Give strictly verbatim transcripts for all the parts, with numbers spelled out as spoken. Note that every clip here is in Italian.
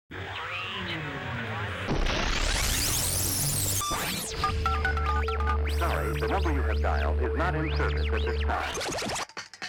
Sorry, the number you have dialed is not in service at this time.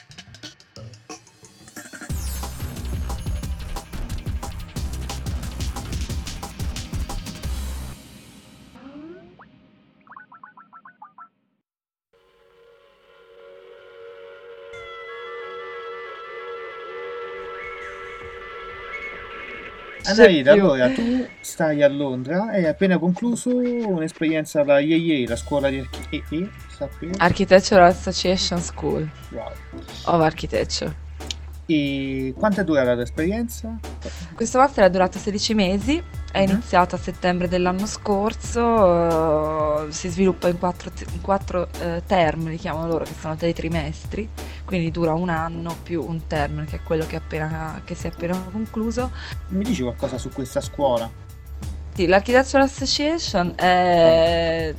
Anaida, più. allora tu stai a Londra e hai appena concluso un'esperienza alla I E E, la scuola di archi- E E, sapevo? Architectural Association School Wow. of Architecture. E quanto è durata l'esperienza? Questo master è durato sedici mesi, è Mhm. iniziato a settembre dell'anno scorso, eh, si sviluppa in quattro, te- in quattro eh, term, li chiamano loro, che sono dei trimestri, quindi dura un anno più un term, che è quello che, è appena, che si è appena concluso. Mi dici qualcosa su questa scuola? Sì, l'Architectural Association è,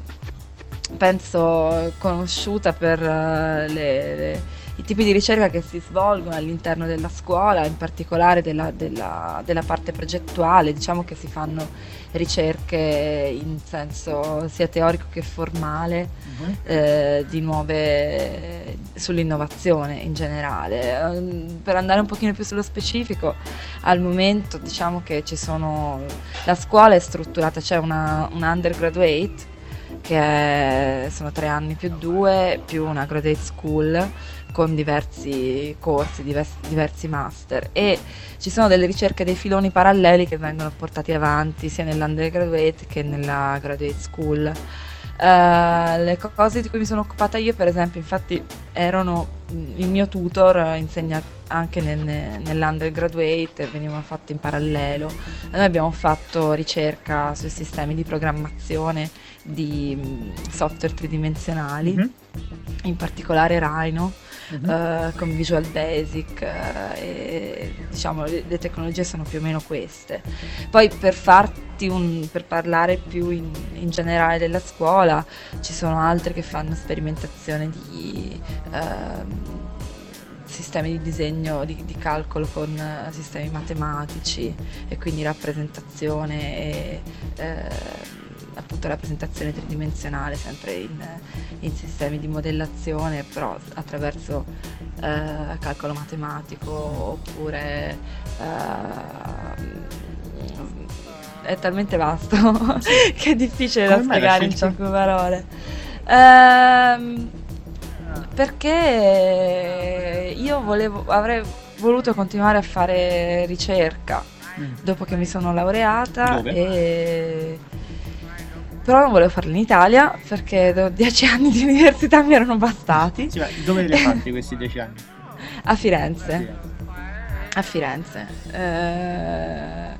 penso, conosciuta per eh, le- le- i tipi di ricerca che si svolgono all'interno della scuola, in particolare della, della- della parte progettuale. Diciamo che si fanno ricerche in senso sia teorico che formale, Mhm. eh, di nuove sull'innovazione in generale. Ehm, Per andare un pochino più sullo specifico, al momento diciamo che ci sono, la scuola è strutturata, c'è una, una undergraduate che è- sono tre anni più due, più una graduate school con diversi corsi, divers- diversi master, e ci sono delle ricerche, dei filoni paralleli che vengono portati avanti sia nell'undergraduate che nella graduate school. Eh, le cose di cui mi sono occupata io, per esempio, infatti, erano il mio tutor, eh, insegna anche nel, nell'undergraduate, venivano fatte in parallelo. Noi abbiamo fatto ricerca sui sistemi di programmazione di mh, software tridimensionali, Mhm. in particolare Rhino, Mhm. eh, con Visual Basic, eh, e diciamo le, le tecnologie sono più o meno queste. Poi per farti un, per parlare più in, in generale della scuola, ci sono altri che fanno sperimentazione di ehm, sistemi di disegno, di, di calcolo con eh, sistemi matematici, e quindi rappresentazione e eh, appunto rappresentazione tridimensionale sempre in, in sistemi di modellazione, però attraverso eh, calcolo matematico, oppure eh, è talmente vasto Sì. che è difficile Come da mai l'hai spiegare in scelto? cinque parole. Ehm, perché io volevo, avrei voluto continuare a fare ricerca Mm. dopo che mi sono laureata, Dove? e però non volevo farlo in Italia perché do- dieci anni di università mi erano bastati. Sì, ma dove li hai fatti questi dieci anni? A A Firenze. Firenze. A Firenze. Eh,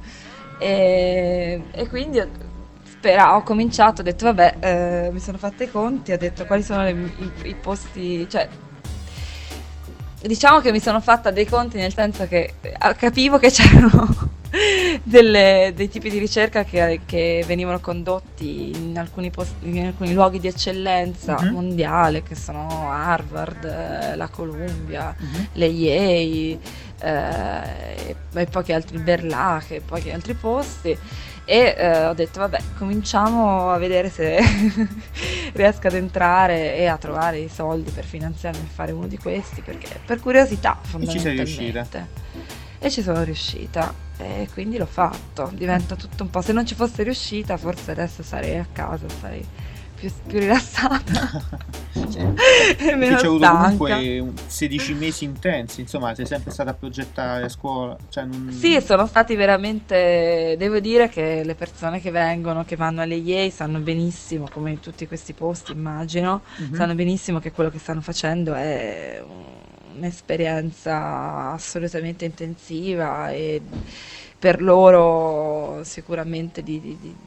e, e quindi ho, spera- ho cominciato, ho detto vabbè, eh, mi sono fatta i conti, ho detto quali sono le- i, i posti, cioè diciamo che mi sono fatta dei conti, nel senso che eh, capivo che c'erano delle- dei tipi di ricerca che, che venivano condotti in alcuni, posti, in alcuni luoghi di eccellenza Mhm. mondiale, che sono Harvard, eh, la Columbia, Mhm. le Yale, eh, e, e pochi altri, Berlacche, e pochi altri posti. E eh, ho detto vabbè, cominciamo a vedere se riesco ad entrare e a trovare i soldi per finanziarmi e fare uno di questi, perché per curiosità E ci sei riuscita? fondamentalmente. E ci sono riuscita, e quindi l'ho fatto. Diventa tutto un po', se non ci fosse riuscita forse adesso sarei a casa, sarei più, più rilassata Sì. e Perché meno ci hai avuto stanca. comunque un- sedici mesi intensi, insomma, sei sempre stata a progettare a scuola, cioè non... Sì, sono stati veramente, devo dire che le persone che vengono, che vanno alle I E sanno benissimo, come in tutti questi posti immagino, Mhm. sanno benissimo che quello che stanno facendo è un'esperienza assolutamente intensiva, e per loro sicuramente di, di- di-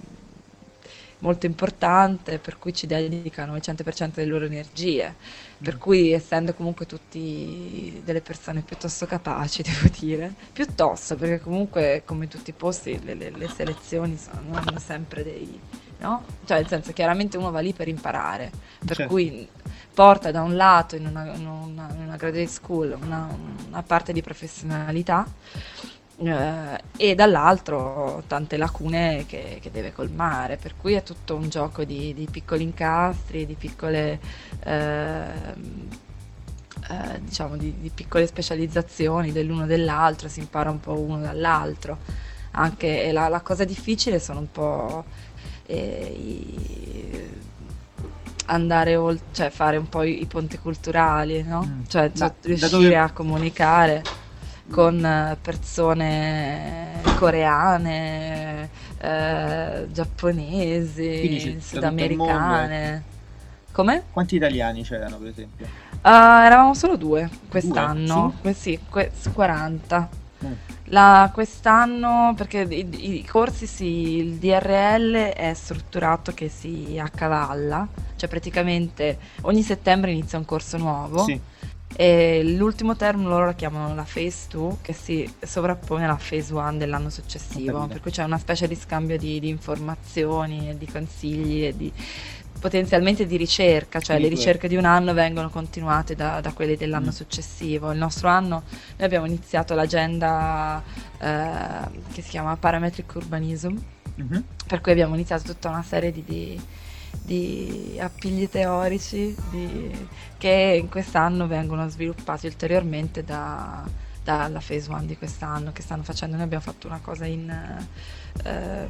molto importante, per cui ci dedicano il cento per cento delle loro energie. Per Mm. cui, essendo comunque tutti delle persone piuttosto capaci, devo dire, piuttosto, perché comunque, come in tutti i posti, le, le- le selezioni sono, non hanno sempre dei, no? Cioè, nel senso, chiaramente uno va lì per imparare, per Certo. cui porta da un lato in una, in una, in una graduate school una, una parte di professionalità, eh, e dall'altro tante lacune che, che deve colmare, per cui è tutto un gioco di, di piccoli incastri, di piccole, ehm, eh, diciamo, di, di piccole specializzazioni dell'uno dell'altro, si impara un po' uno dall'altro. Anche e la, la cosa difficile sono un po' eh, i- andare oltre, cioè fare un po' i, i ponti culturali, no? Mm. Cioè, Ma cioè da riuscire dove... a comunicare con eh, persone coreane, eh, Quindi c'è giapponesi, da tutto il mondo, ecco. sudamericane. Come? Quanti italiani c'erano, per esempio? Ah, eravamo solo due Due? Su? quest'anno, que- sì, que- su quaranta. Mm. La- quest'anno, perché i, i corsi si, il D R L è strutturato che si accavalla, cioè praticamente ogni settembre inizia un corso nuovo Sì, e l'ultimo term loro la chiamano la phase due che si sovrappone alla phase uno dell'anno ho successivo, capito. per cui c'è una specie di scambio di, di informazioni e di consigli e di potenzialmente di ricerca, cioè le Quindi tu... ricerche di un anno vengono continuate da, da quelle dell'anno Mm. successivo. Il nostro anno noi abbiamo iniziato l'agenda eh, che si chiama Parametric Urbanism, Mhm. per cui abbiamo iniziato tutta una serie di, di- di appigli teorici di- che in quest'anno vengono sviluppati ulteriormente da- dalla phase uno di quest'anno che stanno facendo. Noi abbiamo fatto una cosa in, eh,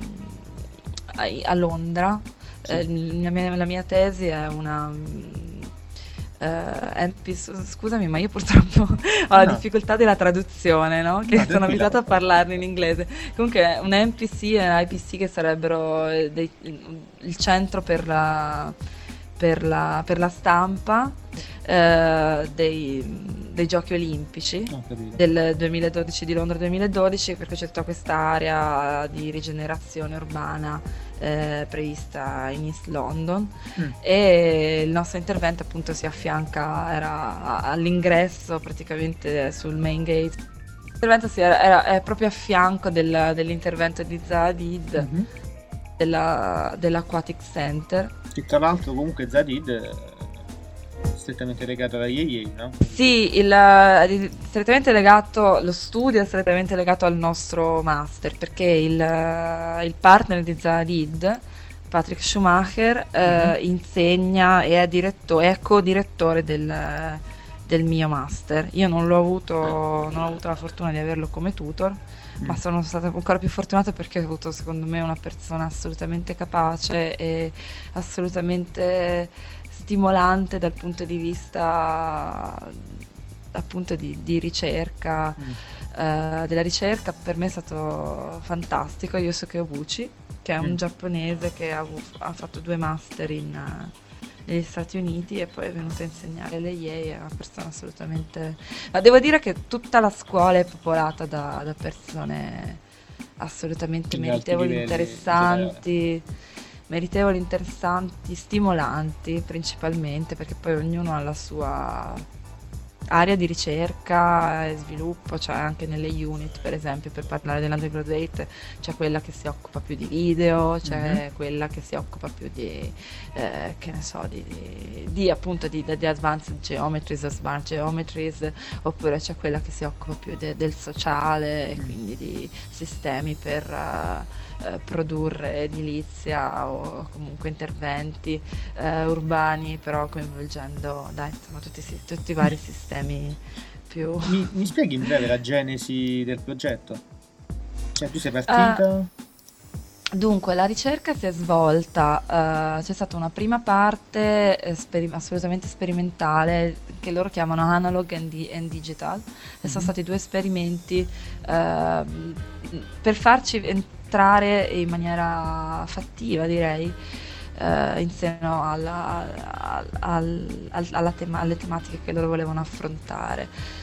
a a Londra. Eh, Sì. la mia, la mia tesi è una mm, eh, M P scusami, ma io purtroppo ho la No, difficoltà della traduzione, no? no, Che sono tranquilla. abituata a parlarne in inglese. Comunque un M P C e un I P C che sarebbero eh, dei- il centro per la, per la, per la stampa eh, dei, dei Giochi Olimpici Ho capito. del duemiladodici di Londra duemiladodici, perché c'è tutta questa area di rigenerazione urbana eh, prevista in East London Mm. e il nostro intervento appunto si affianca, era a- all'ingresso praticamente sul main gate. L'intervento si era, era- è proprio a fianco del- dell'intervento di Zaid Mhm. della, dell'Aquatic Center. Che tra l'altro comunque Zadid è strettamente legato alla Yei, no? Sì, il, eh, strettamente legato, lo studio è strettamente legato al nostro master, perché il, eh, il partner di Zaid, Patrick Schumacher, Mhm. eh, insegna e è, diretto- è co-direttore del, del mio master. Io non l'ho avuto, non ho avuto la fortuna di averlo come tutor, ma Mm. sono stata ancora più fortunata perché ho avuto secondo me una persona assolutamente capace e assolutamente stimolante dal punto di vista appunto di, di ricerca, Mm. eh, della ricerca. Per me è stato fantastico. Yosuke Obuchi, che è un Mm. giapponese che ha, avu- ha fatto due master in, eh, negli Stati Uniti e poi è venuto a insegnare le Yei, è una persona assolutamente... Ma devo dire che tutta la scuola è popolata da, da persone assolutamente Quindi alti meritevoli, livelli in generale. interessanti, meritevoli, interessanti, stimolanti principalmente, perché poi ognuno ha la sua area di ricerca e sviluppo, cioè anche nelle unit, per esempio, per parlare dell'undergraduate, c'è quella che si occupa più di video, c'è Mhm. quella che si occupa più di, eh, che ne so, di, di- di, appunto di, di advanced geometries o smart geometries, oppure c'è quella che si occupa più de- del sociale e Mm. quindi di sistemi per eh, eh, produrre edilizia o comunque interventi eh, urbani, però coinvolgendo, dai, insomma, tutti, i si- tutti i vari sistemi più... Mi, mi spieghi in breve la genesi del progetto? Cioè, tu sei Eh, partita? Dunque, la ricerca si è svolta, eh, c'è stata una prima parte eh, speri- assolutamente sperimentale che loro chiamano Analog and, Di- and Digital, e sono Mhm. stati due esperimenti ehm, per farci entrare in maniera fattiva, direi, eh, in seno alla, al- al- al- alla tema- alle tematiche che loro volevano affrontare.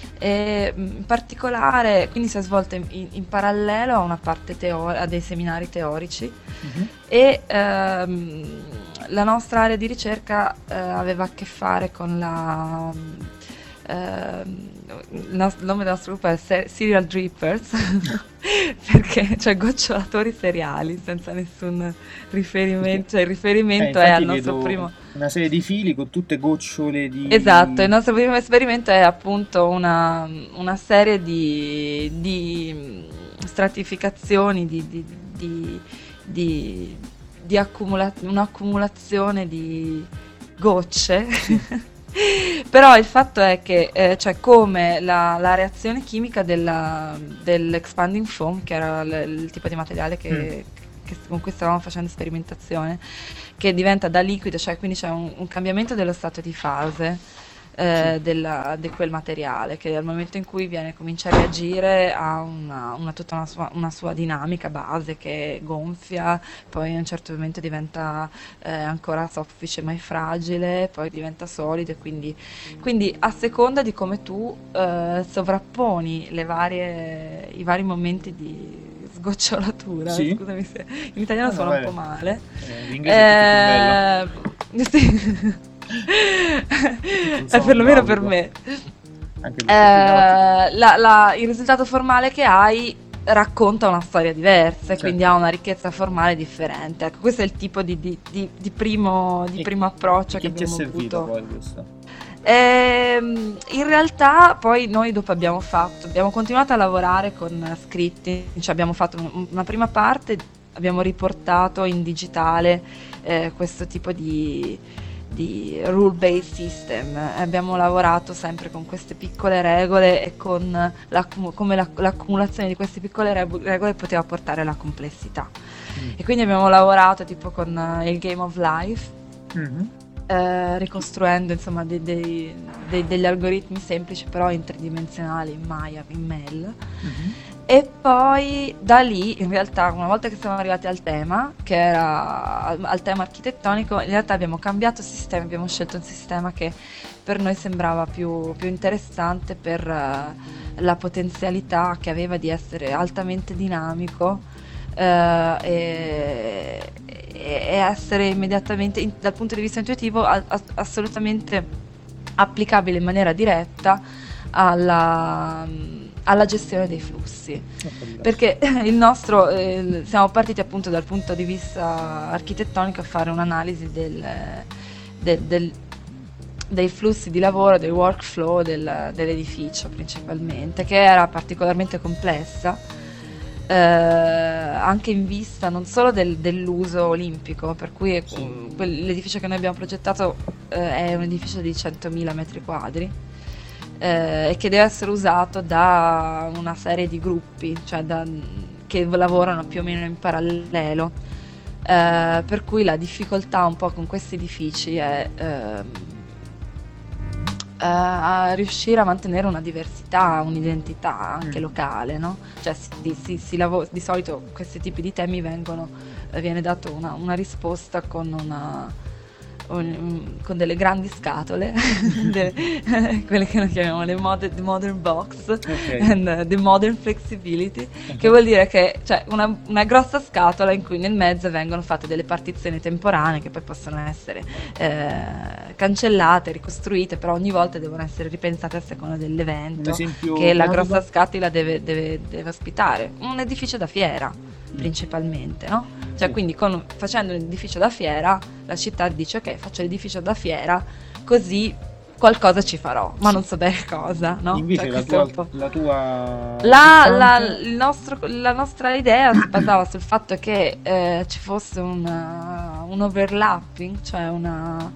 E mh, in particolare, quindi si è svolta in, in- in parallelo a una parte teo- a dei seminari teorici Mhm. e ehm, la nostra area di ricerca eh, aveva a che fare con la... ehm, il nos- il nome del nostro gruppo è Se- Serial Drippers perché cioè gocciolatori seriali senza nessun Perché, riferimento, cioè il eh, riferimento è al infatti nostro vedo primo... una serie di fili con tutte gocciole Esatto, il di... nostro primo esperimento è appunto una, una serie di, di, stratificazioni, di, di, di, di, di accumula- un'accumulazione di gocce. Però il fatto è che eh, cioè come la, la reazione chimica della, dell'expanding foam, che era l- il tipo di materiale che, Mm. che- con cui stavamo facendo sperimentazione, che diventa da liquido, cioè quindi c'è un, un cambiamento dello stato di fase eh, Sì. della- di quel materiale, che al momento in cui viene, comincia a reagire ha una, una- tutta una sua, una sua dinamica base che gonfia, poi a un certo momento diventa eh, ancora soffice ma è fragile, poi diventa solido e quindi, quindi a seconda di come tu eh, sovrapponi le varie, i vari momenti di sgocciolatura, Sì? scusami se in italiano Ah, no, suona un vai. po' male. Eh, l'inglese è tutto più bello. Eh, sì. Tutto un È suono perlomeno per idraulico. me. Anche perché prima Eh, la- la- il risultato formale che hai racconta una storia diversa e quindi certo. ha una ricchezza formale differente. Ecco, questo è il tipo di, di- di- di primo, di E, primo e approccio che che ti è abbiamo servito avuto. poi questo? Ehm, in realtà poi noi dopo abbiamo fatto, abbiamo continuato a lavorare con scritti, cioè abbiamo fatto un- una prima parte, abbiamo riportato in digitale eh, questo tipo di, di rule-based system. Abbiamo lavorato sempre con queste piccole regole e con l'accumu- come la- l'accumulazione di queste piccole regu- regole poteva portare alla complessità. Mm. E quindi abbiamo lavorato tipo con eh, il Game of Life, Mhm. eh, ricostruendo insomma dei- dei- dei- degli algoritmi semplici però in tridimensionali, in Maya, in Mel. Mhm. E poi da lì, in realtà, una volta che siamo arrivati al tema, che era al, al tema architettonico, in realtà abbiamo cambiato sistema, abbiamo scelto un sistema che per noi sembrava più, più interessante per eh, la potenzialità che aveva di essere altamente dinamico eh, e, e essere immediatamente, in- dal punto di vista intuitivo, a- a- assolutamente applicabile in maniera diretta alla, alla gestione dei flussi. Ho capito. Perché il nostro, eh, siamo partiti appunto dal punto di vista architettonico a fare un'analisi del, del- del- dei flussi di lavoro, del workflow del- dell'edificio principalmente, che era particolarmente complessa, eh, anche in vista non solo del- dell'uso olimpico, per cui è- Sì. quel- l'edificio che noi abbiamo progettato eh, è un edificio di centomila metri quadri eh, e che deve essere usato da una serie di gruppi, cioè da- che lavorano più o meno in parallelo. Eh, per cui la difficoltà un po' con questi edifici è ehm, eh, a riuscire a mantenere una diversità, un'identità anche Mm. locale, no? Cioè si, si- si lavo- di solito questi tipi di temi vengono, eh, viene dato una, una risposta con una un- un- con delle grandi scatole, de- quelle che noi chiamiamo le modern, the modern box Ok. and uh, the modern flexibility, che Mhm. vuol dire che c'è una, una grossa scatola in cui nel mezzo vengono fatte delle partizioni temporanee che poi possono essere eh, cancellate, ricostruite, però ogni volta devono essere ripensate a seconda Un dell'evento esempio che la pratico? grossa scatola deve, deve- deve ospitare. Un edificio da fiera, principalmente, no? Cioè, Sì. quindi con- facendo un edificio da fiera, la città dice ok, faccio l'edificio da fiera, così qualcosa ci farò, ma Sì. non so bene cosa, no? Invece Cioè, la questo è un tua, po'. la tua La, la- pulsante? il nostro- la nostra idea si basava sul fatto che eh, ci fosse un, uh, un overlapping, cioè una,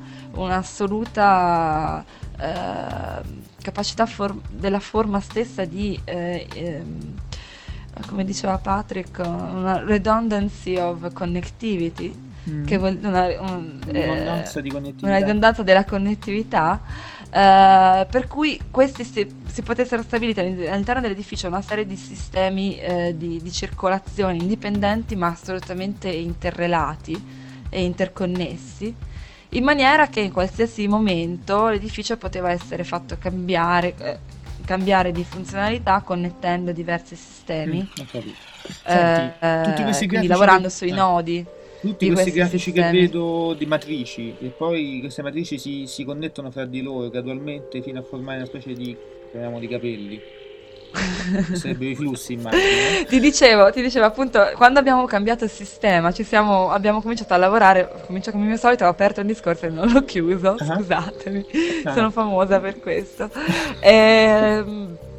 un'assoluta eh, capacità for- della forma stessa di, eh, ehm, come diceva Patrick, una redundancy of connectivity, Mm. che vuol una, un- Ridondanza eh, di una connettività. ridondanza della connettività, eh, per cui questi si, si potessero stabilire all'in- all'interno dell'edificio una serie di sistemi eh, di, di circolazione indipendenti ma assolutamente interrelati e interconnessi, in maniera che in qualsiasi momento l'edificio poteva essere fatto cambiare, eh, cambiare di funzionalità connettendo diversi Mm, sistemi, ho capito. eh, Senti, tutti eh, questi quindi grafici lavorando che, sui eh, nodi tutti di questi questi grafici che sistemi. vedo di matrici, e poi queste matrici si, si connettono fra di loro gradualmente fino a formare una specie di, chiamiamo di capelli. Sarebbero i flussi, immagino. eh? Ti dicevo, ti dicevo appunto, quando abbiamo cambiato il sistema, ci siamo, abbiamo cominciato a lavorare, ho cominciato come mio solito, ho aperto un discorso e non l'ho chiuso, Ah, scusatemi, ah, sono famosa per questo. Ehm,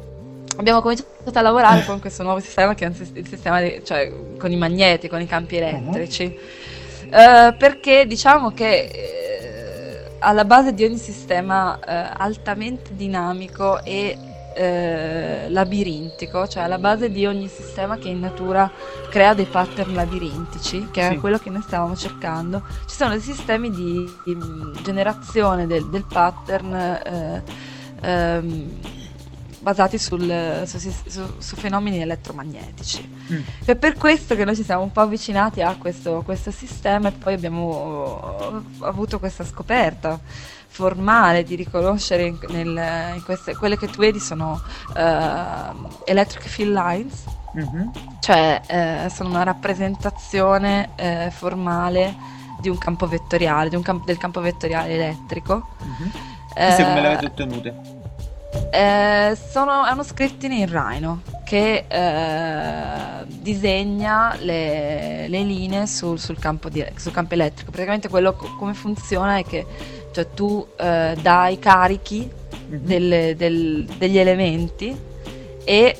abbiamo cominciato a lavorare con questo nuovo sistema che è un sis- il sistema di- cioè con i magneti, con i campi elettrici. Eh, perché diciamo che eh, alla base di ogni sistema eh, altamente dinamico e eh, labirintico, cioè alla base di ogni sistema che in natura crea dei pattern labirintici, che Sì. è quello che noi stavamo cercando, ci sono dei sistemi di, di, mh, generazione del, del pattern eh, ehm, basati sul- su, sis- su- su fenomeni elettromagnetici. Mm. È per questo che noi ci siamo un po' avvicinati a questo, questo sistema e poi abbiamo avuto questa scoperta formale di riconoscere in, nel- in queste, quelle che tu vedi sono eh, electric field lines, Mhm. cioè eh, sono una rappresentazione eh, formale di un campo vettoriale, di un camp- del campo vettoriale elettrico. Mhm. Queste come le avete Eh, ottenute? eh, sono, è uno scripting in Rhino che eh, disegna le, le linee sul, sul campo di- sul campo elettrico. Praticamente quello co- come funziona è che cioè, tu eh, dai carichi Mhm. delle- del- degli elementi e,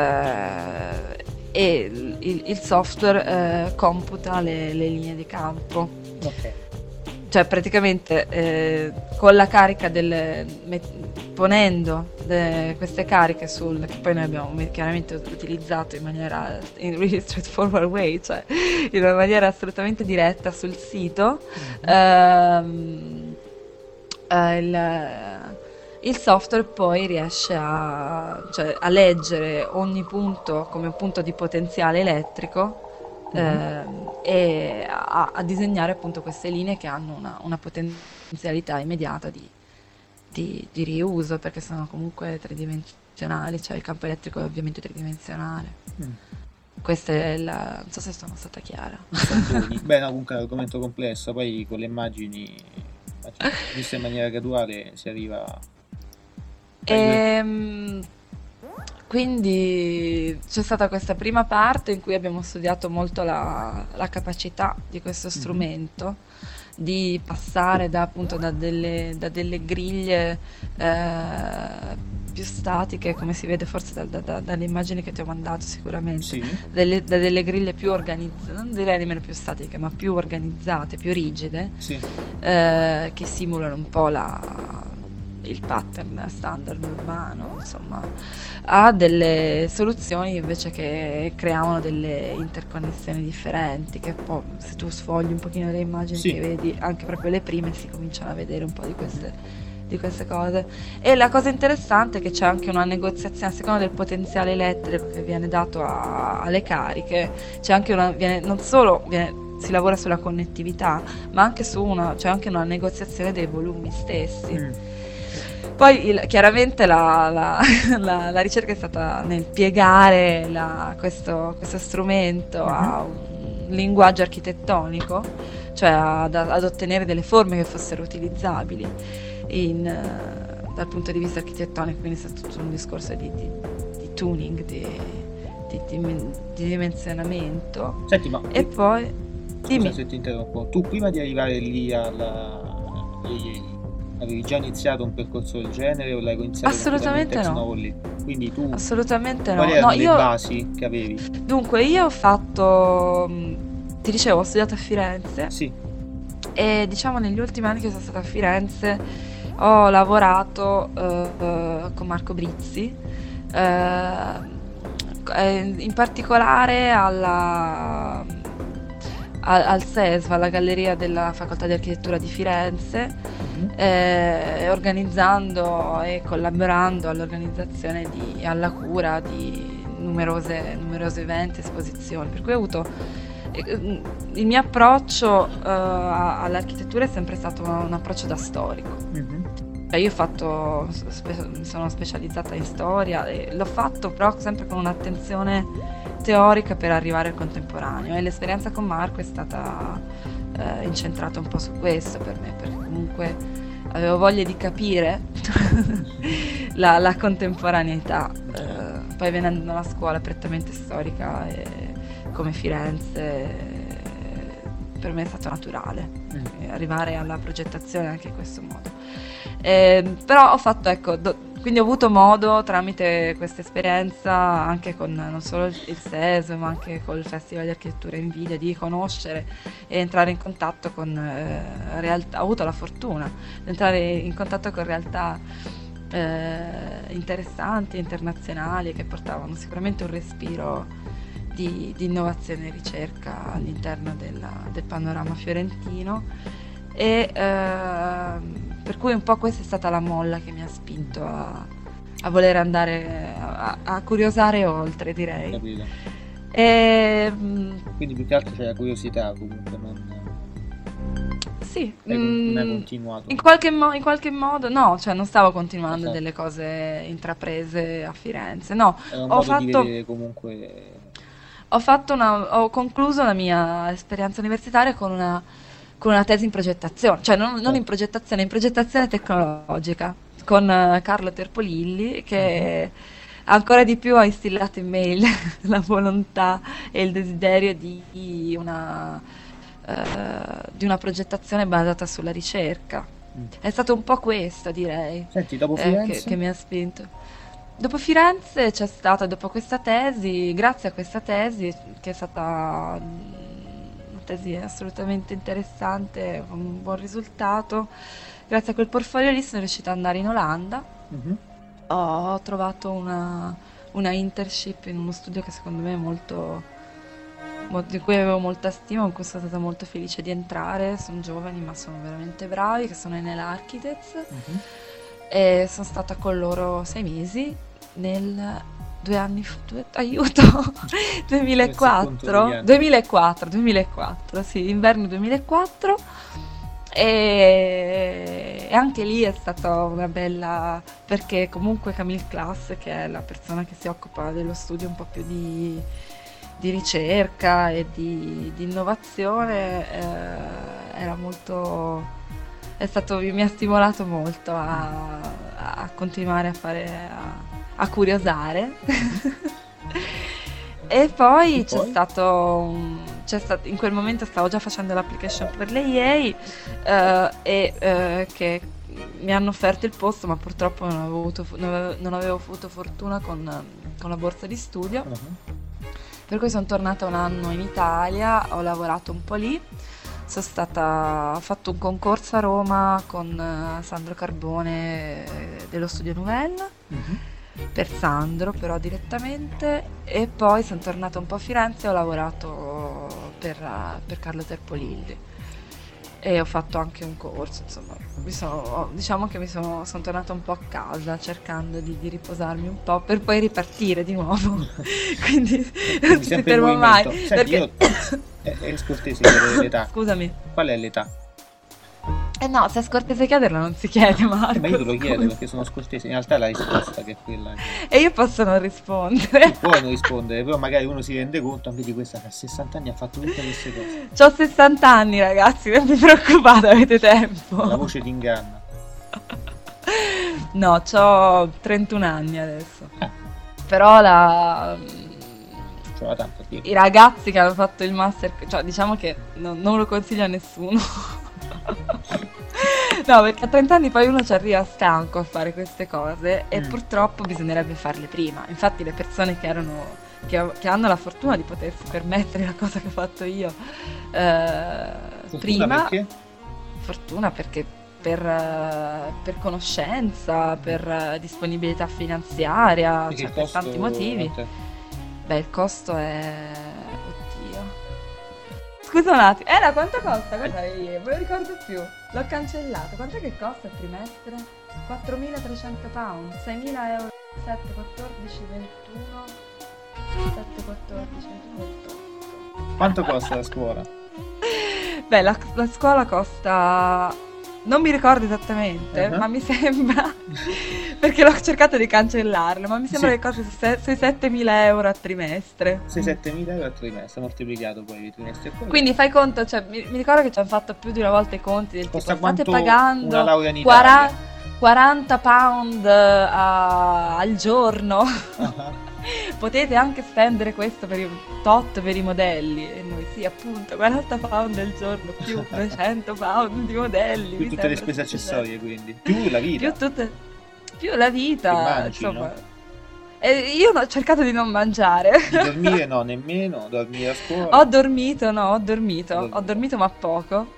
eh, e il, il software eh, computa le, le linee di campo. Ok. Cioè praticamente eh, con la carica del met- ponendo de- queste cariche sul che poi noi abbiamo me- chiaramente utilizzato in maniera in really straightforward way, cioè in una maniera assolutamente diretta sul sito, Mhm. ehm, eh, il, il software poi riesce a, cioè, a leggere ogni punto come un punto di potenziale elettrico Mhm. ehm, e a, a disegnare appunto queste linee che hanno una, una potenzialità immediata di, di- di riuso, perché sono comunque tridimensionali, cioè il campo elettrico è ovviamente tridimensionale. Mm. Questa è la... non so se sono stata chiara. Soldoni. Beh, no, comunque è un argomento complesso, poi con le immagini, immagino, viste in maniera graduale, si arriva a due. Ehm, quindi c'è stata questa prima parte in cui abbiamo studiato molto la, la capacità di questo Mhm. strumento di passare da, appunto, da delle, da delle griglie eh, più statiche, come si vede forse da- da- da- dalle immagini che ti ho mandato sicuramente, Sì, delle- da delle griglie più organizzate, non direi nemmeno più statiche, ma più organizzate, più rigide, sì. eh, che simulano un po' la- il pattern standard urbano, insomma, a delle soluzioni invece che creavano delle interconnessioni differenti, che poi se tu sfogli un pochino le immagini Sì. che vedi, anche proprio le prime, si cominciano a vedere un po' di queste, di queste cose. E la cosa interessante è che c'è anche una negoziazione a seconda del potenziale elettrico che viene dato a- alle cariche, c'è anche una, viene, non solo viene- si lavora sulla connettività, ma anche su una, c'è anche una negoziazione dei volumi stessi. Mm. Poi il- chiaramente la, la- la- la ricerca è stata nel piegare la- questo, questo strumento a un linguaggio architettonico, cioè ad, ad ottenere delle forme che fossero utilizzabili in, eh, dal punto di vista architettonico, quindi è stato tutto un discorso di, di- di tuning, di, di- di- di dimensionamento. Senti, ma E tu, poi, scusa dimmi. se ti interrompo, tu prima di arrivare lì alla ieri avevi già iniziato un percorso del genere o l'hai iniziato completamente Assolutamente ex no, novo lì? Quindi tu, assolutamente no. quali No, erano le io basi che avevi? dunque io ho fatto, mh, ti dicevo, ho studiato a Firenze Sì, e diciamo negli ultimi anni che sono stata a Firenze ho lavorato eh, eh, con Marco Brizzi, eh, eh, in particolare alla, al, al SESV, alla Galleria della Facoltà di Architettura di Firenze, mhm, eh, organizzando e collaborando all'organizzazione di, e alla cura di numerose, numerosi eventi, esposizioni, per cui ho avuto eh, il mio approccio eh, a- all'architettura è sempre stato un approccio da storico. mhm, Cioè, io ho fatto, spe- mi sono specializzata in storia e l'ho fatto però sempre con un'attenzione teorica per arrivare al contemporaneo, e l'esperienza con Marco è stata eh, incentrata un po' su questo per me, perché comunque avevo voglia di capire la, la contemporaneità. Eh, poi venendo da una scuola prettamente storica e come Firenze, eh, per me è stato naturale mm, eh, arrivare alla progettazione anche in questo modo. Eh, però ho fatto, ecco, do- quindi ho avuto modo tramite questa esperienza, anche con non solo il il SESO, ma anche col Festival di Architettura Invidia, di conoscere e entrare in contatto con eh, realtà. Ho avuto la fortuna di entrare in contatto con realtà eh, interessanti, internazionali, che portavano sicuramente un respiro di, di innovazione e ricerca all'interno della- del panorama fiorentino. E ehm, per cui un po' questa è stata la molla che mi ha spinto a, a voler andare a, a curiosare oltre, direi. Capito. E mm, Quindi più che altro c'è la curiosità comunque, non, sì, hai con- non hai mm, continuato. in qualche, mo- in qualche modo, no, cioè non stavo continuando Esatto. delle cose intraprese a Firenze, no, Era un ho modo di fatto, vedere comunque. ho fatto una, ho concluso la mia esperienza universitaria con una, con una tesi in progettazione, cioè non, non in Certo. progettazione, in progettazione tecnologica, con eh, Carlo Terpolilli, Mhm. che ancora di più ha instillato in me il- la volontà e il desiderio di una, eh, di una progettazione basata sulla ricerca. Mm. È stato un po' questo, direi, Senti, dopo eh, che, che Firenze? mi ha spinto. Dopo Firenze c'è stata, dopo questa tesi, grazie a questa tesi, che è stata mm, una tesi assolutamente interessante, con un buon risultato, grazie a quel portfolio lì sono riuscita ad andare in Olanda. Mhm. Ho trovato una, una internship in uno studio che secondo me è molto, mo- di cui avevo molta stima, con cui sono stata molto felice di entrare. Sono giovani ma sono veramente bravi, che sono Enel Architects, Mhm. e sono stata con loro sei mesi nel due anni f- due- aiuto Questo è il punto duemilaquattro degli anni. duemilaquattro duemilaquattro, sì, inverno duemilaquattro. E, e anche lì è stata una bella, perché comunque Camille Class, che è la persona che si occupa dello studio un po' più di, di ricerca e di, di innovazione, eh, era molto, è stato, mi ha stimolato molto a, a continuare a fare, a, a curiosare. E poi E c'è poi? stato, un- c'è stato, in quel momento stavo già facendo l'application per l'E I A, eh, e eh, che mi hanno offerto il posto, ma purtroppo non avevo avuto, non avevo, non avevo avuto fortuna con, con la borsa di studio, Mhm. per cui sono tornata un anno in Italia, ho lavorato un po' lì, sono stata, ho fatto un concorso a Roma con eh, Sandro Carbone eh, dello Studio Nouvelle, Mhm. per Sandro però direttamente, e poi sono tornata un po' a Firenze e ho lavorato per, eh, per Carlo Terpolilli e ho fatto anche un corso, insomma, mi sono, diciamo che mi sono, sono tornata un po' a casa cercando di, di riposarmi un po' per poi ripartire di nuovo, quindi non Quindi ci si sempre in ferma mai, movimento. Senti, perché... io è, è scortese chiedere l'età. Scusami. Qual è l'età? Eh no, se è scortese chiederla non si chiede, Eh, ma Marco, io te lo chiedo scusa. perché sono scortese. In realtà la risposta che è quella che. E io posso non Tu rispondere. puoi non rispondere, però magari uno si rende conto anche di questa che a sessanta anni ha fatto tutte queste cose. C'ho sessanta anni, ragazzi, non vi preoccupate, avete La tempo. voce ti inganna. No, c'ho trentuno anni adesso. Ah, Però la... ce l'ha tanto a dire. i ragazzi che hanno fatto il master, cioè diciamo che non, non lo consiglio a nessuno. No, perché a trenta anni poi uno ci arriva stanco a fare queste cose e Mm. purtroppo bisognerebbe farle prima. Infatti le persone che erano che, che hanno la fortuna di potersi permettere la cosa che ho fatto io eh, Fortuna prima, perché? fortuna perché per, eh, per conoscenza, per eh, disponibilità finanziaria, Perché cioè il per costo tanti motivi. quant'è? Beh, il costo è... Oddio. Scusa un attimo. Eh, la quanto costa? Guarda, io me lo ricordo più. L'ho cancellato. Quant'è che costa il trimestre? quattromilatrecento pound, seimila euro, sette, quattordici, ventuno, sette, quattordici, ventotto. Quanto costa la scuola? Beh, la, la scuola costa... Non mi ricordo esattamente, Uh-huh. ma mi sembra... Perché l'ho cercato di cancellarlo, ma mi sembra Sì. che costi su se- sui settemila euro a trimestre. sei settemila euro a trimestre, moltiplicato poi i trimestri. E poi Quindi fai conto, cioè, mi, mi ricordo che ci hanno fatto più di una volta i conti del costa tipo state quanto pagando una laurea in quaranta, Italia. quaranta pound a- al giorno, Ah, potete anche spendere questo per i tot per i modelli, e noi sì, appunto, quaranta pound al giorno più duecento pound di modelli, più mi tutte le sembra spese sufficiente. accessorie, quindi. Più la vita. Più tutte... più la Che vita, mangi, insomma. no? E io ho cercato di non mangiare. Di dormire no, nemmeno, dormire a Ho scuola. dormito, no, ho dormito. Ho Ho dormito. dormito ma poco.